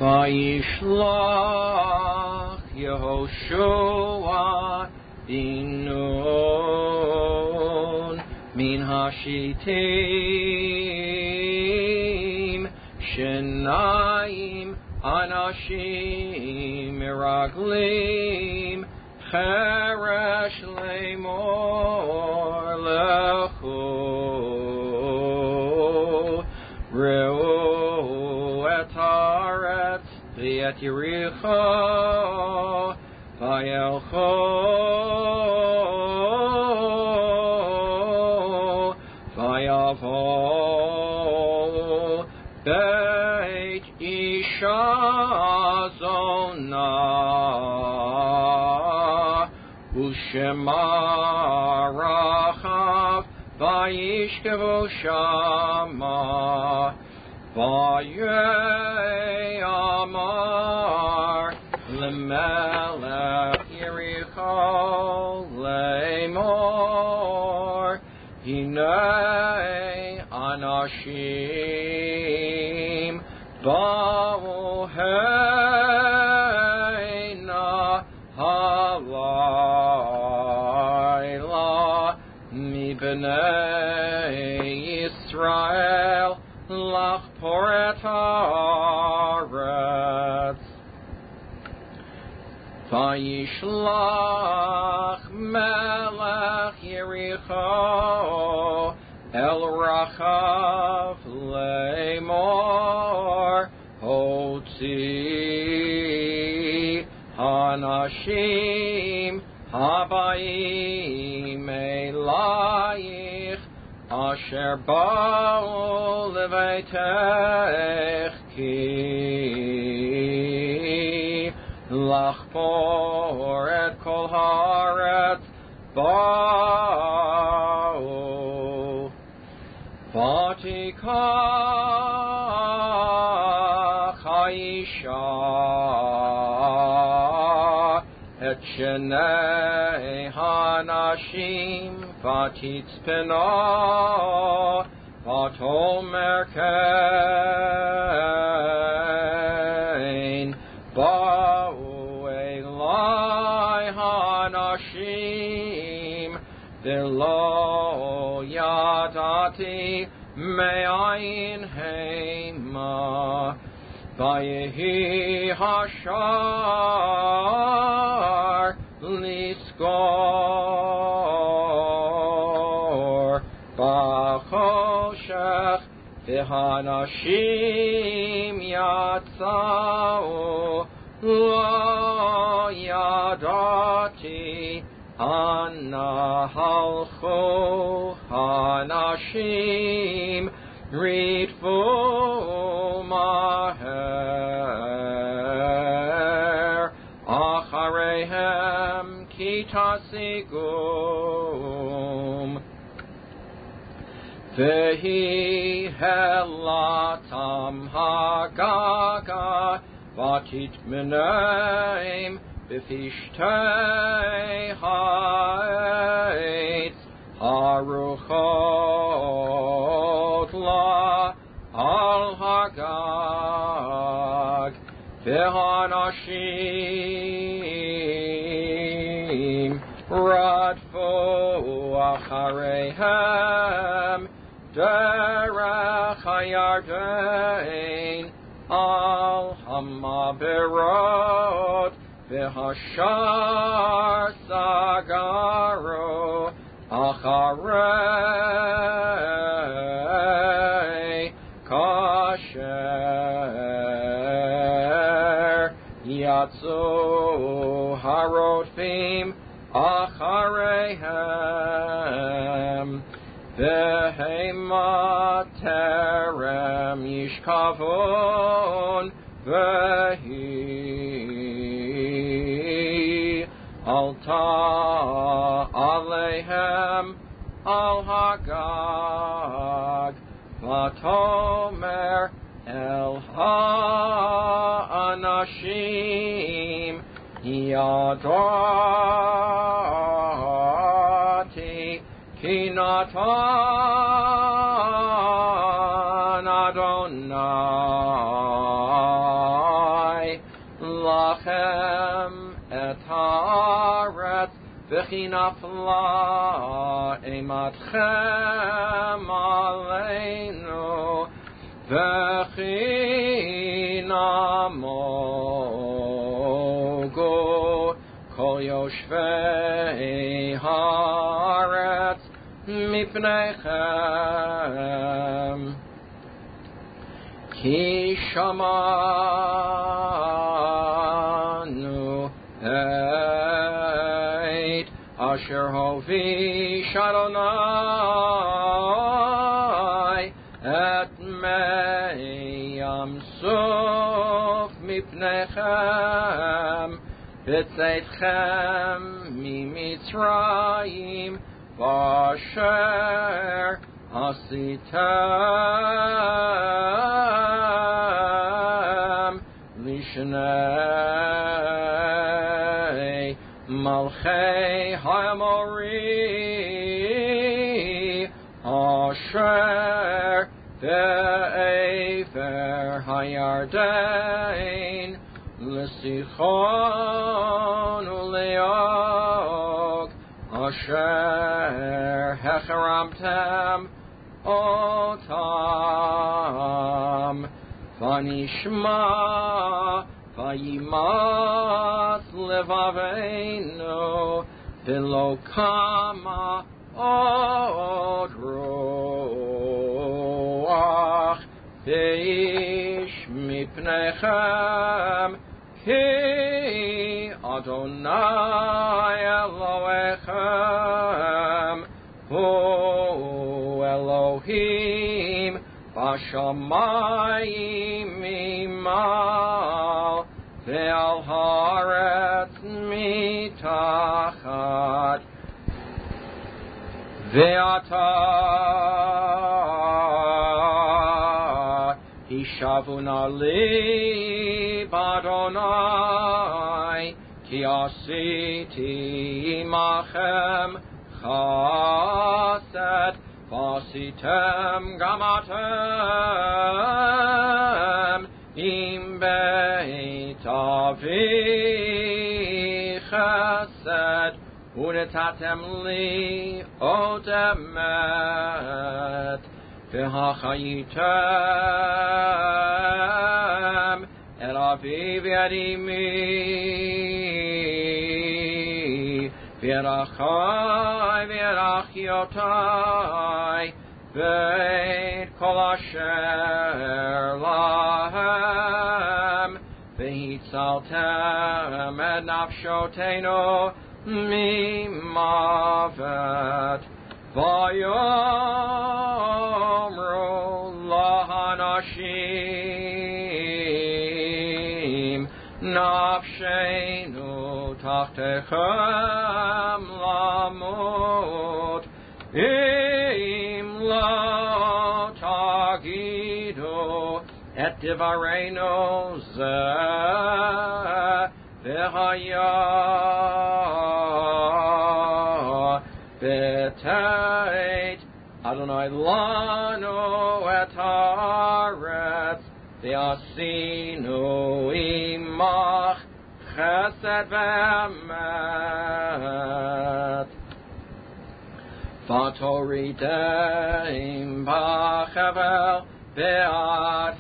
Vayishlach Yehoshua bin Nun min hashitim shenayim anashim miraglim cheresh lemor lechu reu et haaretz v'et Yericho vayelcho vayavo beit isha zona ushema rachav vayishkevu shama vayamar lemelech Yericho lemor hinei anashim ba'u heina halayla mibnei Yisrael lachpor et haaretz vayishlach melech Yericho El Rachav lemor hotzi hanashim habayim elayich asher ba'u leveitech ki lachpor et kol haaretz ba'u Vatikach haisha et shenei hanashim vatitzpena vatomer kein ba'u elai hanashim v'lo yadati me'ayin heima vayehi hashar liskor b'choshech v'hanashim yatzau lo yadati Ana halchu hanashim ritfu maher achareihem kitasigum vehi helatam hagaga vatitmeneim B'fishtei ha'etz haruchot la al hagag v'hanashim radfu achareihem derech hayardein al hamaberot V'hashar sagaro acharei kasher yatzu harofim achareihem v'hema terem yishkavon v'hi Alta Alehem Al Hagag Vatomer El Ha-Anashim Yadati Kinatan Adonai haaretz v'chi nafla eimatchem aleinu v'chi namogu kol yoshvei haaretz mipneichem ki shamanu eit asher hovish Adonai et mei yamsuf mipneichem v'tzeitchem mimitzrayim v'asher asitem lishnei malchei ha'amori asher be'efer hayardein l'sichon u'leog asher hecharamtem otam vanishma vayimas levaveinu v'lo kama od ruach v'ish mipnechem ki Adonai Elohechem hu Elohim bashamayim imal ve'al haaretz mitachat ve'ata hishavuna li b'Adonai ki asiti imachem chased v'asitem gamatem im beit avi chesed unetatem li odemet v'hachayitem el avi v'yadimi v'yarachai v'yarachiotai v'et kol asher lahem v'hitzaltem et nafshotenu mimavet v'yomru lahanashim nafshenu tachtechem lamut im lo tagidu et divareinu zeh v'haya v'teit Adonai lanu et haaretz v'asinu imach chesed v'emet v'toridem b'chevel be'at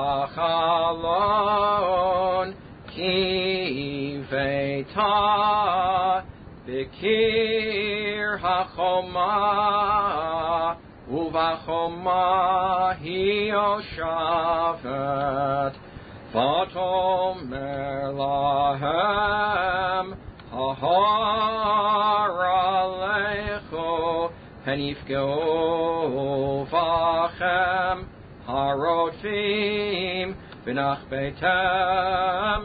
hachalon ki ve'ta b'kir hachoma uv'achoma hiyoshavet v'tomer lahem ha'haralechu penifgeu v'achem harotfim v'nach beitem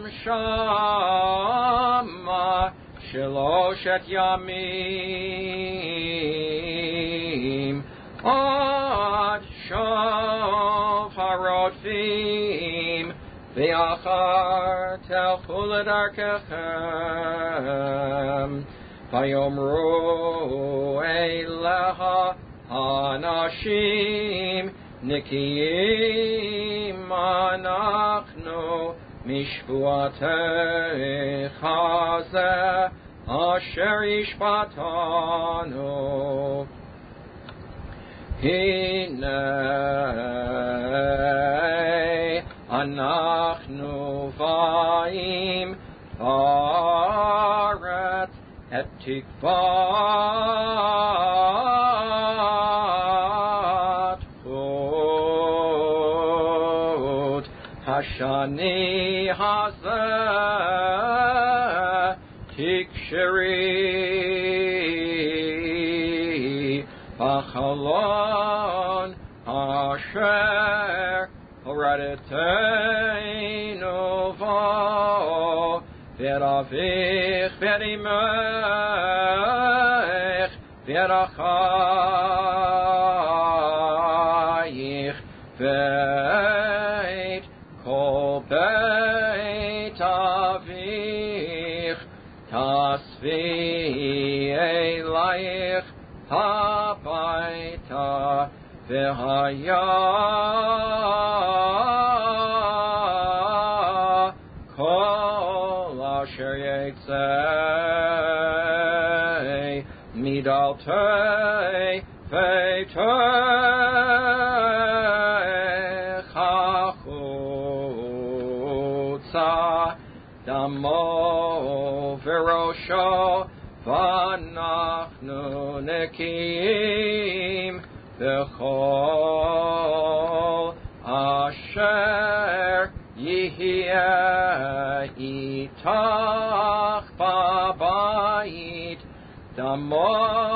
shama sheloshet yamim ad shov harotfim v'achar telchu l'darkechem v'yomru eileha hanashim nikiyim anachnu mishpuatecha zeh asher yishpatanu. Hinei anachnu vayim aretz et tikvat hut hashani hazeh tiksheri b'chalon asher horadetenu vo v'ravich v'rimech v'rachayich v'et kol beit avich tasvi elayich habayta v'haya kol asher yetzei midaltei veitei chachutza damo v'rosho v'anachnu nekiim v'chol asher yihye itach babayit damo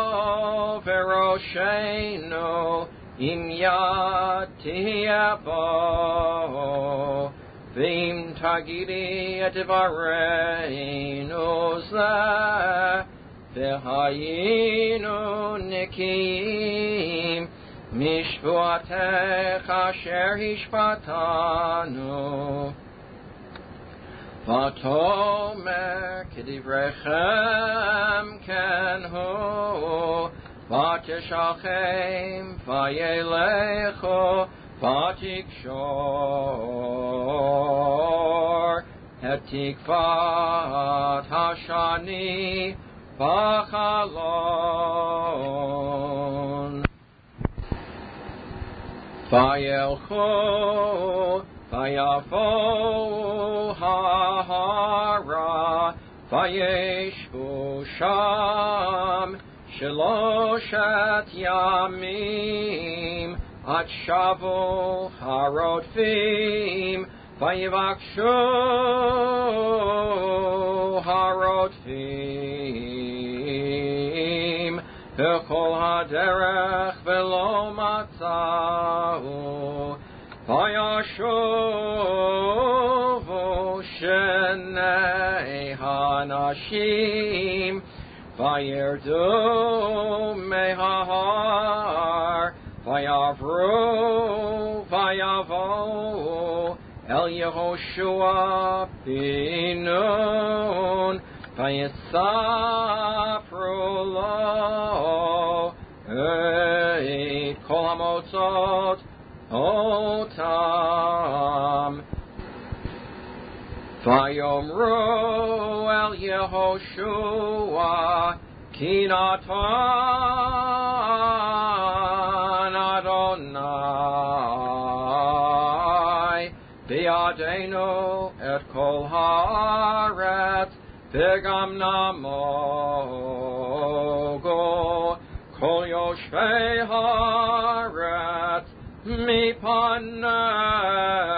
v'roshenu im yad tihye bo v'im tagidi et vareinu zeh v'hayinu nikim mishvuatech asher hishpatanu v'tomer kedivrechem ken hu v'teshachem v'yelechu v'tikshor et tikvat hashani b'chalon v'yelchu v'yavo hahara v'yeshvu sham sheloshet yamim at shavu harotfim v'yivakshu harotfim v'chol haderech v'lo matzahu v'yashuvu shenei hanashim v'yerdu mehahar v'yavru v'yavo el Yehoshua binun v'yisafru lo et kol hamotzot otam v'yomru el Yehoshua kinatan Adonai bi'adenu et kol haaretz v'gam namogo kol yoshvei haaretz mipanei